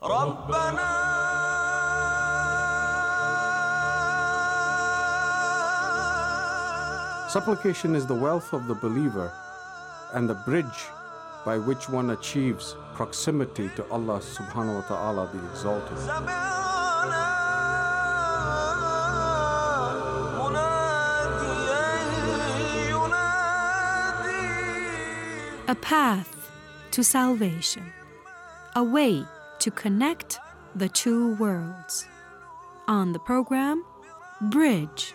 Supplication is the wealth of the believer and the bridge by which one achieves proximity to Allah subhanahu wa ta'ala, the Exalted. A path to salvation, a way to connect the two worlds. On the program, Bridge.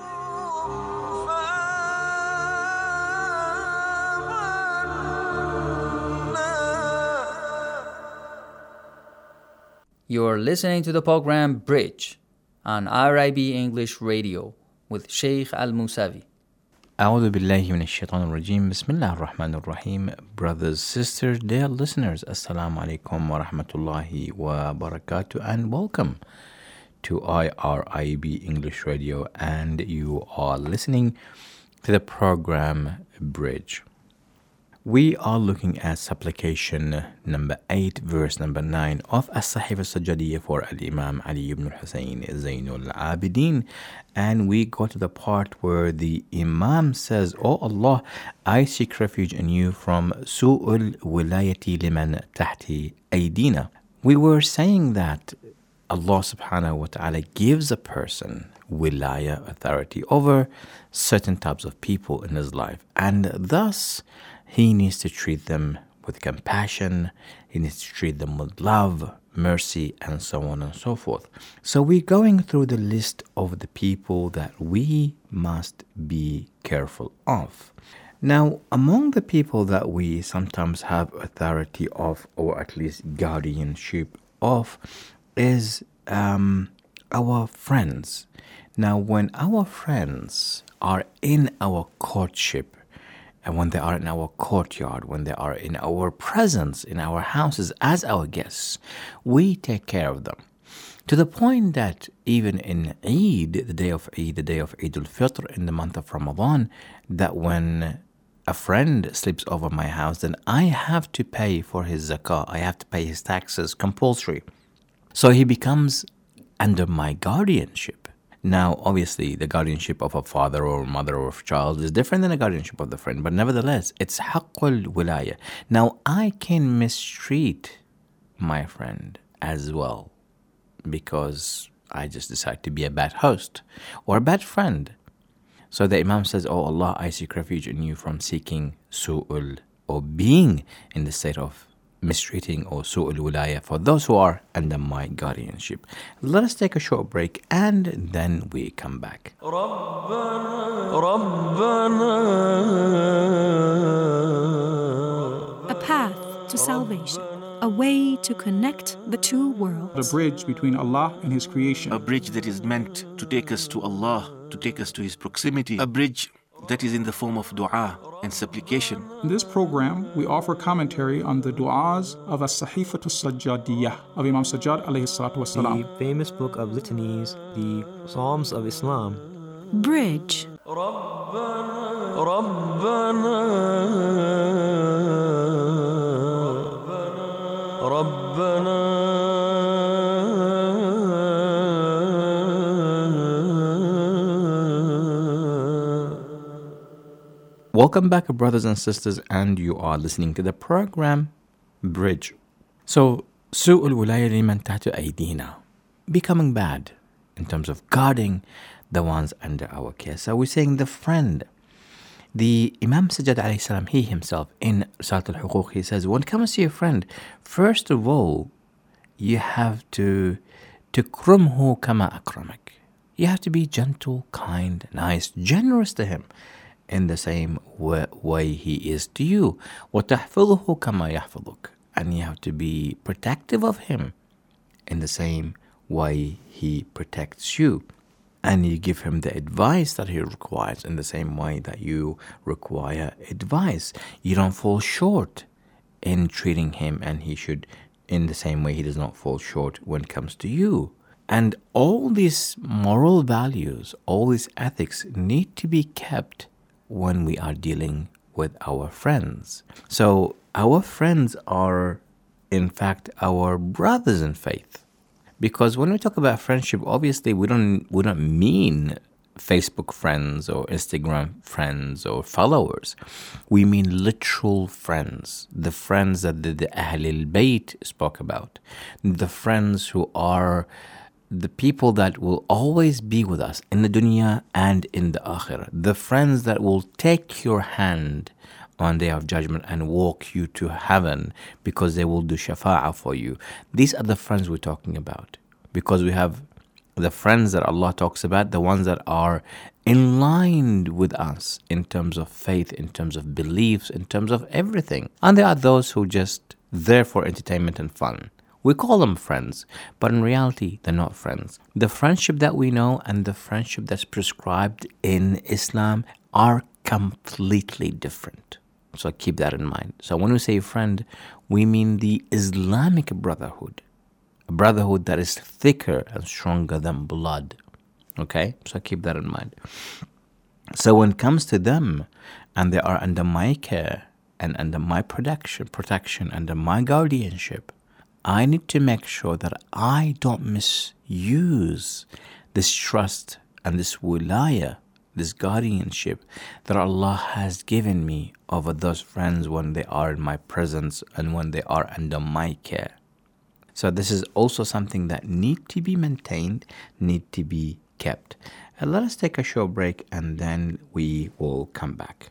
You're listening to the program Bridge on RIB English Radio with Sheikh Al-Musavi. أعوذ بالله من الشيطان الرجيم بسم الله الرحمن الرحيم. Brothers, sisters, dear listeners, Assalamu alaikum wa rahmatullahi wa barakatuh, and welcome to IRIB English Radio, and you are listening to the program Bridge. We are looking at supplication number 8, verse number 9 of As-Sahifa As-Sajjadiyya for Al-Imam Ali ibn al-Husayn Zainul Abidin. And we go to the part where the Imam says, "O Allah, I seek refuge in you from su'ul wilayati liman tahti aydina." We were saying that Allah subhanahu wa ta'ala gives a person wilaya, authority, over certain types of people in his life. And thus, he needs to treat them with compassion, he needs to treat them with love, mercy, and so on and so forth. So we're going through the list of the people that we must be careful of. Now, among the people that we sometimes have authority of, or at least guardianship of, is our friends. Now, when our friends are in our courtship, and when they are in our courtyard, when they are in our presence, in our houses as our guests, we take care of them. To the point that even in Eid, the day of Eid al-Fitr in the month of Ramadan, that when a friend sleeps over my house, then I have to pay for his zakah, I have to pay his taxes, compulsory. So he becomes under my guardianship. Now, obviously, the guardianship of a father or mother or child is different than the guardianship of the friend, but nevertheless, it's haqqul wilaya. Now, I can mistreat my friend as well because I just decide to be a bad host or a bad friend. So the Imam says, "Oh Allah, I seek refuge in you from seeking su'ul, or being in the state of mistreating or su'ul wilaya for those who are under my guardianship." Let us take a short break and then we come back. A path to salvation, a way to connect the two worlds. The bridge between Allah and His creation. A bridge that is meant to take us to Allah, to take us to His proximity. A bridge that is in the form of dua and supplication. In this program, we offer commentary on the du'as of As-Sahifa As-Sajjadiyya of Imam Sajjad alayhi salatu wasalam. The famous book of litanies, the Psalms of Islam. Bridge. Welcome back, brothers and sisters, and you are listening to the program Bridge. So, su'ul wilaya liman tahtu aydina, becoming bad in terms of guarding the ones under our care. So we're saying the friend. The Imam Sajjad alayhi salam, he himself, in Risalat al-Huquq, he says, when it comes to your friend, first of all, you have to tukrumhu kama akramak. You have to be gentle, kind, nice, generous to him, in the same way he is to you. وَتَحْفِظُهُ كَمَا يَحْفِظُكَ. And you have to be protective of him in the same way he protects you. And you give him the advice that he requires in the same way that you require advice. You don't fall short in treating him, and he should, in the same way he does not fall short when it comes to you. And all these moral values, all these ethics need to be kept when we are dealing with our friends. So our friends are in fact, our brothers in faith. Because when we talk about friendship, obviously we don't mean Facebook friends or Instagram friends or followers. We mean literal friends, the friends that the Ahlul Bayt spoke about, the friends who are the people that will always be with us in the dunya and in the akhirah, the friends that will take your hand on Day of Judgment and walk you to heaven because they will do shafa'ah for you. These are the friends we're talking about, because we have the friends that Allah talks about, the ones that are in line with us in terms of faith, in terms of beliefs, in terms of everything. And there are those who just there for entertainment and fun. We call them friends, but in reality, they're not friends. The friendship that we know and the friendship that's prescribed in Islam are completely different. So keep that in mind. So when we say friend, we mean the Islamic brotherhood. A brotherhood that is thicker and stronger than blood. Okay? So keep that in mind. So when it comes to them, and they are under my care and under my protection, under my guardianship, I need to make sure that I don't misuse this trust and this wilayah, this guardianship that Allah has given me over those friends when they are in my presence and when they are under my care. So this is also something that need to be maintained, need to be kept. And let us take a short break and then we will come back.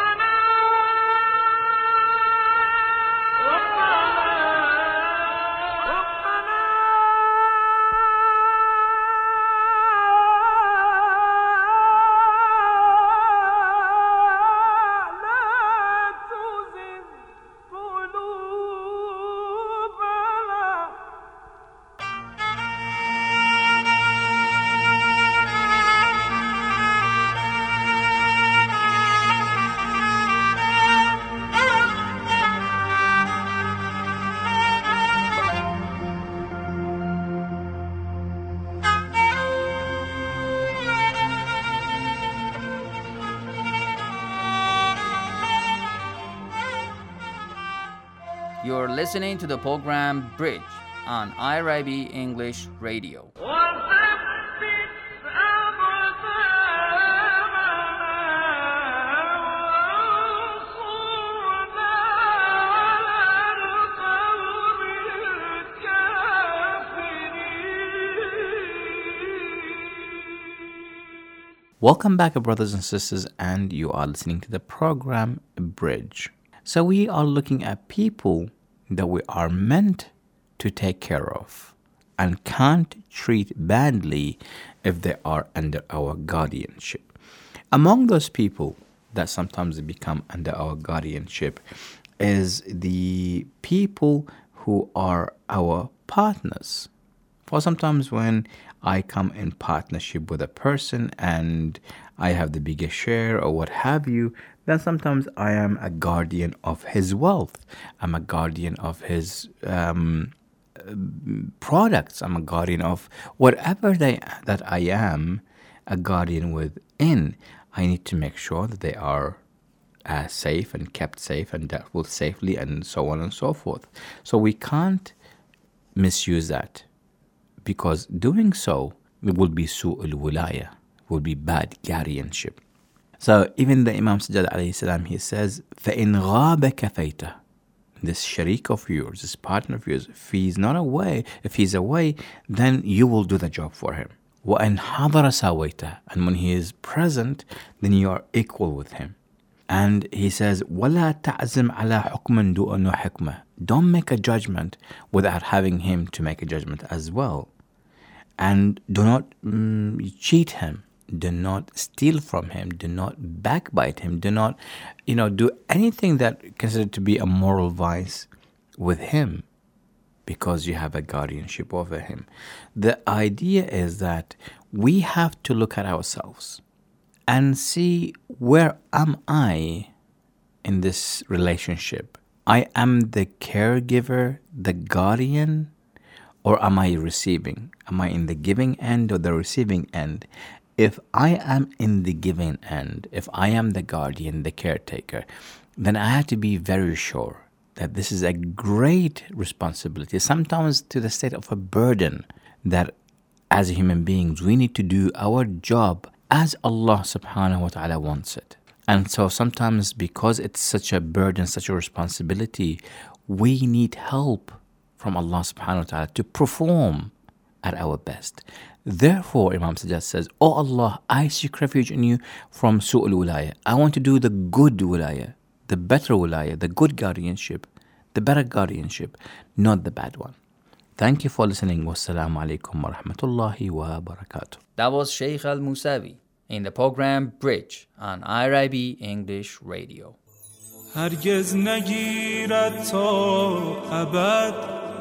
You're listening to the program Bridge on IRIB English Radio. Welcome back, brothers and sisters, and you are listening to the program Bridge. So we are looking at people that we are meant to take care of and can't treat badly if they are under our guardianship. Among those people that sometimes become under our guardianship is the people who are our partners. For sometimes when I come in partnership with a person and I have the biggest share or what have you, then sometimes I am a guardian of his wealth. I'm a guardian of his products. I'm a guardian of whatever that I am a guardian within. I need to make sure that they are safe and kept safe and dealt with safely and so on and so forth. So we can't misuse that, because doing so will be su'ul wilaya, will be bad guardianship. So even the Imam Sajjad alayhi salam, he says, فَإِنْ غَابَ كَفَيْتَ, this sharik of yours, this partner of yours, if he's away, then you will do the job for him. وَإِنْ حَضَرَ سَوَيْتَ, and when he is present, then you are equal with him. And he says, وَلَا تَعْزِمْ عَلَى حُكْمٍ دُونَ حِكْمَةٍ, don't make a judgment without having him to make a judgment as well. And do not cheat him. Do not steal from him. Do not backbite him. Do not, do anything that considered to be a moral vice with him, because you have a guardianship over him. The idea is that we have to look at ourselves and see, where am I in this relationship? I am the caregiver, the guardian, or am I receiving? Am I in the giving end or the receiving end? If I am in the giving end, if I am the guardian, the caretaker, then I have to be very sure that this is a great responsibility, sometimes to the state of a burden, that as human beings, we need to do our job as Allah subhanahu wa ta'ala wants it. And so sometimes, because it's such a burden, such a responsibility, we need help from Allah subhanahu wa ta'ala to perform at our best. Therefore, Imam Sajjad says, "Oh Allah, I seek refuge in you from su'ul wilaya. I want to do the good wilaya, the better wilaya, the good guardianship, the better guardianship, not the bad one." Thank you for listening. Wassalamu alaikum wa rahmatullahi wa barakatuh. That was Sheikh Al-Musawi in the program Bridge on IRIB English Radio. هرگز نگیرد تا ابد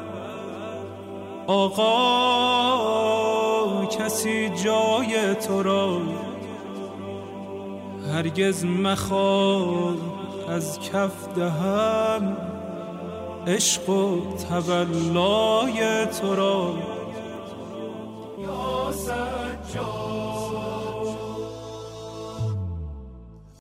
آقا کسی جای تو را هرگز مخواه از کف دهم عشق و تولای تو را یا سجاد